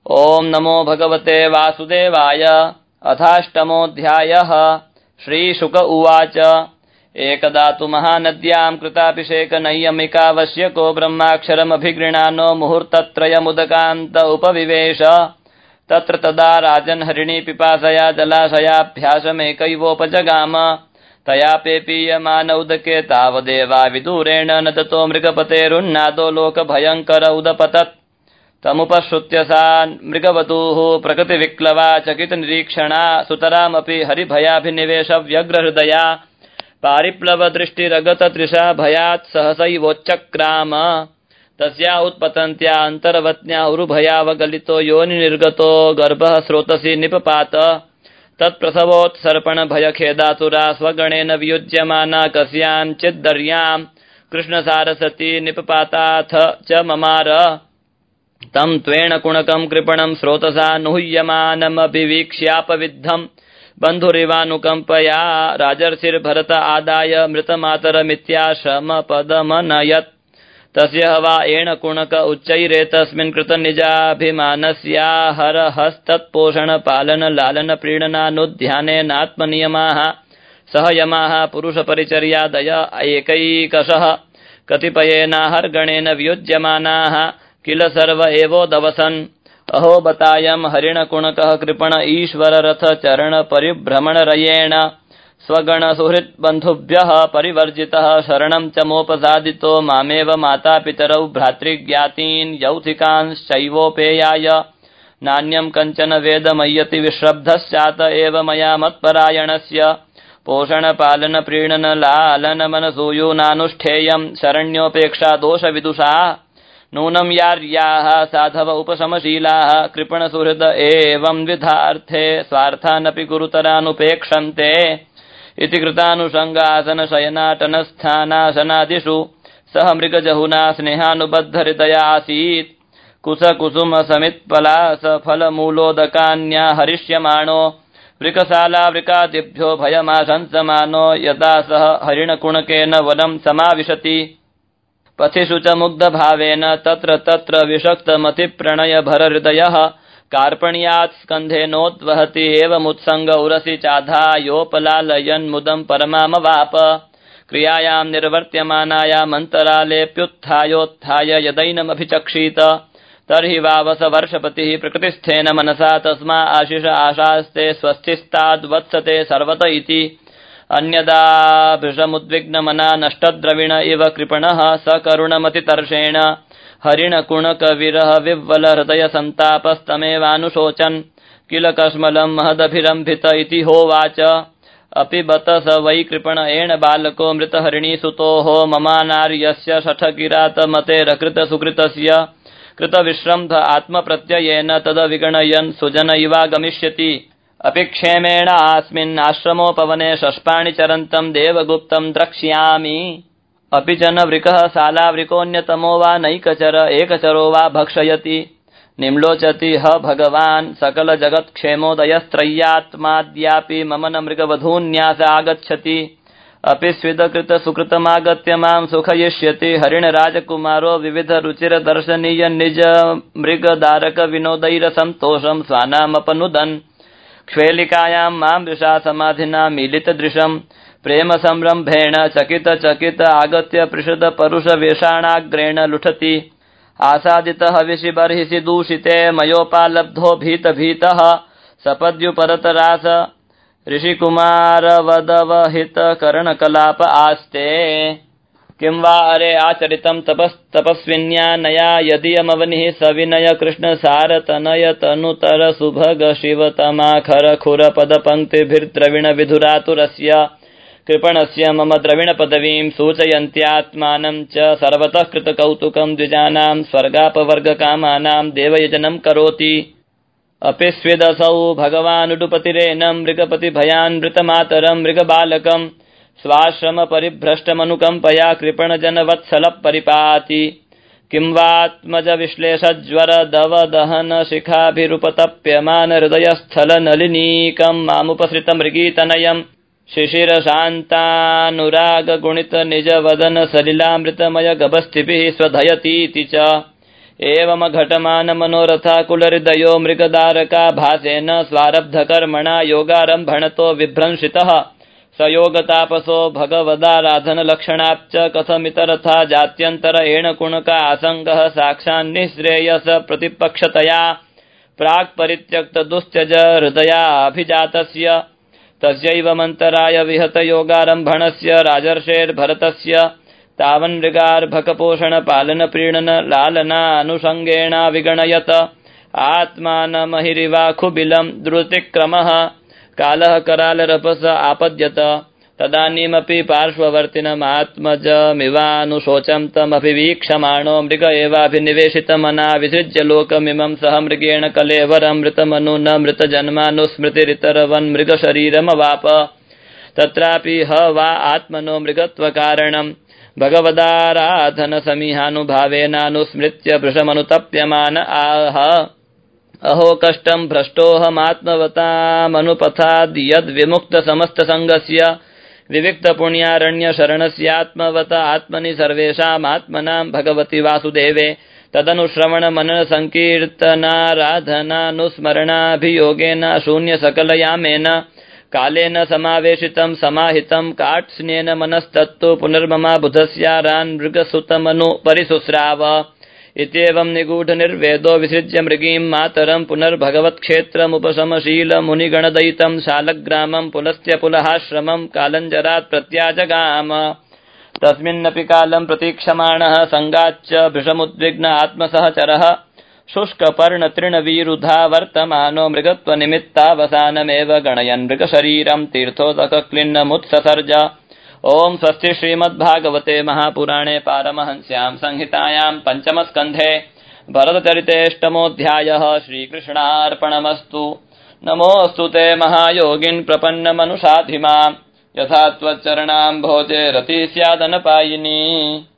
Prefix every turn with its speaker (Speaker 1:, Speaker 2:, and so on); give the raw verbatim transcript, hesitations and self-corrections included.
Speaker 1: ओम नमो भगवते वासुदेवाय। अथाष्टमोऽध्यायः। श्रीशुक उवाच। एकदा तु महानद्यां कृताभिषेकनैयमिकावश्यको ब्रह्माक्षरमभिगृह्णानो मुहूर्तत्रयमुदकान्त उपविवेश। तत्र तदा राजन् हरिणी पिपासया जलाशयाभ्यासमेकैवोपजगाम। तया पेपीयमान उदके तावदेवा विदूरेण नदतो मृगपतेरुन्नादो लोकभयङ्कर उदपतत्। तमुपश्रुत्य सा मृगवतुः प्रकृतिविक्लवा चकितनिरीक्षणा सुतरामपि हरिभयाभिनिवेश व्यग्रहृदया। पारिप्लवदृष्टिरगततृषा भयात् सहसैवोच्चक्राम। तस्या उत्पतन्त्या अन्तर्वत्न्या उरुभयावगलितो योनिनिर्गतो गर्भः स्रोतसि निपपात। तत्प्रसवोत्सर्पणभयखेदातुरा स्वगणेन वियुज्यमाना कस्याञ्चिद्दर्याम् कृष्णसारसती निपपाताथ च ममार। तं त्वेण कुणकं कृपणं स्रोतसा नुह्यमानमभिवीक्ष्यापविद्धम् बन्धुरिवानुकम्पया राजर्षिर्भरत आदाय मृतमातरमित्याश्रमपदमनयत्। तस्य हवा एण कुणक उच्चैरेतस्मिन् कृतनिजाभिमानस्या हरहस्तत्पोषणपालनलालनप्रीणनानुध्यानेनात्मनियमाः सह यमाः पुरुषपरिचर्यादय एकैकशः कतिपयेनाहर्गणेन वियुज्यमानाः किल सर्व एवोदवसन्। अहो बतायं हरिणकुणकः कृपण ईश्वररथ चरण परिभ्रमणरयेण स्वगण सुहृद्बन्धुभ्यः परिवर्जितः शरणं च मोपसादितो मामेव मातापितरौ भ्रातृज्ञातीन् यौथिकांश्चैवोपेयाय। नान्यं कञ्चन वेदमय्यति विश्रब्धश्चात एव मया मत्परायणस्य पोषणपालनप्रीणनलालनमनसूयूनानुष्ठेयं शरण्योपेक्षा दोषविदुषा। नूनं यार्याः साधव उपशमशीलाः कृपणसुहृद एवं विधार्थे स्वार्थानपि गुरुतरानुपेक्षन्ते। इति कृतानुषङ्गासनशयनाटनस्थानासनादिषु सह मृगजहुना स्नेहानुबद्धहृदया आसीत्। कुसकुसुमसमित्पलासफलमूलोदकान्या हरिष्यमाणो वृकशालावृकादिभ्यो भयमाशंसमानो यदा सह हरिणकुणकेन वनं समाविशति। पथिषु च मुग्धभावेन तत्र तत्र विषक्तमतिप्रणयभरहृदयः कार्पण्यात् स्कन्धेनोद्वहति एवमुत्सङ्ग उरसि चाधायोपलालयन्मुदं परमामवाप। क्रियायां निर्वर्त्यमानायामन्तरालेऽप्युत्थायोत्थाय यदैनमभिचक्षीत। तर्हि वावसवर्षपतिः प्रकृतिस्थेन मनसा तस्मा आशिष आशास्ते स्वस्थिस्ताद्वत्सते सर्वत इति। अन्यदा भृशमुद्विग्नमना नष्टद्रविण इव कृपणः सकरुणमतितर्षेण हरिणकुणकविरह विह्वल हृदय सन्तापस्तमेवानुशोचन्। किल कश्मलं महदभिरम्भित इति होवाच। अपि बत स वै कृपण एण बालको मृतहरिणीसुतोः ममानार्यस्य शठकिरातमतेरकृत सुकृतस्य कृतविश्रम्भ आत्मप्रत्ययेन तदविगणयन् सुजन इवागमिष्यति। अपि क्षेमेण आस्मिन् आश्रमोपवने शष्पाणि चरन्तं देवगुप्तं द्रक्ष्यामि। अपि च न वृकः शालावृकोऽन्यतमो वा नैकचर एकचरो वा भक्षयति। निम्लोचति ह भगवान् सकलजगत्क्षेमोदयस्त्रय्यात्माद्यापि मम न मृगवधून्यास आगच्छति। अपि स्विदकृत सुकृतमागत्य मां सुखयिष्यति हरिणराजकुमारो विविधरुचिरदर्शनीय निज मृगदारक विनोदैरसन्तोषं स्वानामपनुदन्। क्ष्वेलिकायां मां वृषा समाधिना मीलितदृशं प्रेम संरम्भेण चकित चकित आगत्य पृषद परुष वेषाणाग्रेण लुठति। आसादित हविषि बर्हिषि दूषिते मयोपालब्धो भीत भीतः सपद्युपरतरास ऋषिकुमारवदवहित करणकलाप आस्ते। किं वा अरे आचरितं तपस्तपस्विन्या नया यदीयमवनिः सविनय कृष्णसारतनय तनुतर सुभग शिवतमाखर खुर पदपङ्क्तिभिर्द्रविण विधुरातुरस्य कृपणस्य मम द्रविणपदवीं सूचयन्त्यात्मानं च सर्वतः कृतकौतुकं द्विजानां स्वर्गापवर्गकामानां देवयजनं करोति। अपि स्विदसौ भगवानुडुपतिरेनं मृगपतिभयान् मृतमातरं मृगबालकं स्वाश्रम परिभ्रष्टमनुकम्पया कृपणजनवत्सल परिपाति। किं वात्मज विश्लेषज्वर दव दहन शिखाभिरुपतप्यमान हृदयस्थल नलिनीकं मामुपसृत मृगीतनयं शिशिरशान्तानुराग गुणित निज वदन सलिलामृतमय गभस्थिभिः स्वधयतीति च। एवमघटमान मनोरथा कुलहृदयो मृगदारका भासेन स्वारब्धकर्मणा योगारम्भणतो विभ्रंशितः स योगतापसो भगवदाराधनलक्षणाच्च कथमितरथा जात्यन्तरेण कुणका आसङ्गः साक्षान्निःश्रेयस प्रतिपक्षतया प्राक्परित्यक्तदुस्त्यज हृदयाभिजातस्य तस्यैव मन्तराय विहत योगारम्भणस्य राजर्षेर्भरतस्य तावन्मृगार्भकपोषणपालनप्रीणन लालनानुषङ्गेण विगणयत आत्मानमहिरिवाखुबिलं द्रुतिक्रमः कालः करालरपस आपद्यत तदानीमपि पार्श्ववर्तिनमात्मजमिवानुशोचं तमभिवीक्षमाणो मृग एवाभिनिवेशितमना विसृज्य लोकमिमं सह मृगेण कलेवरमृतमनु न मृतजन्मानुस्मृतिरितरवन्मृगशरीरमवाप तत्रापि ह वा आत्मनो मृगत्वकारणम् भगवदाराधनसमिहानुभावेनानुस्मृत्य भृशमनुतप्यमान आह अहो कष्टं भ्रष्टोऽहमात्मवतामनुपथाद् यद्विमुक्तसमस्तसङ्गस्य विविक्तपुण्यारण्यशरणस्यात्मवत आत्मनि सर्वेषामात्मनां भगवति वासुदेवे तदनुश्रवणमननसङ्कीर्तनाराधनानुस्मरणाभियोगेन शून्यसकलयामेन कालेन समावेशितं समाहितं काट्स्न्येन मनस्तत्तु पुनर्ममा बुधस्यारान् मृगसुतमनु परिसुस्राव इत्येवं निगूढनिर्वेदो विसृज्य मृगीं मातरं पुनर्भगवत्क्षेत्रमुपशमशीलमुनिगणदयितं शालग्रामं पुलस्त्य पुलहाश्रमं कालञ्जरात् प्रत्याजगाम तस्मिन्नपि कालं प्रतीक्षमाणः सङ्गाच्च भृशमुद्विग्न आत्मसहचरः शुष्कपर्णतृणवीरुधा वर्तमानो मृगत्वनिमित्तावसानमेव गणयन् मृगशरीरं तीर्थोदकक्लिन्नमुत्ससर्ज ओम स्वस्ति श्रीमद्भागवते महापुराणे पारमहंस्यां संहितायां पंचमस्कन्धे भरतचरितेष्टमोऽध्यायः श्रीकृष्णार्पणमस्तु। नमोऽस्तु ते महायोगिन् प्रपन्नमनुषाधिमां यथा त्वच्चरणाम्भोजे रति स्यादनपायिनी।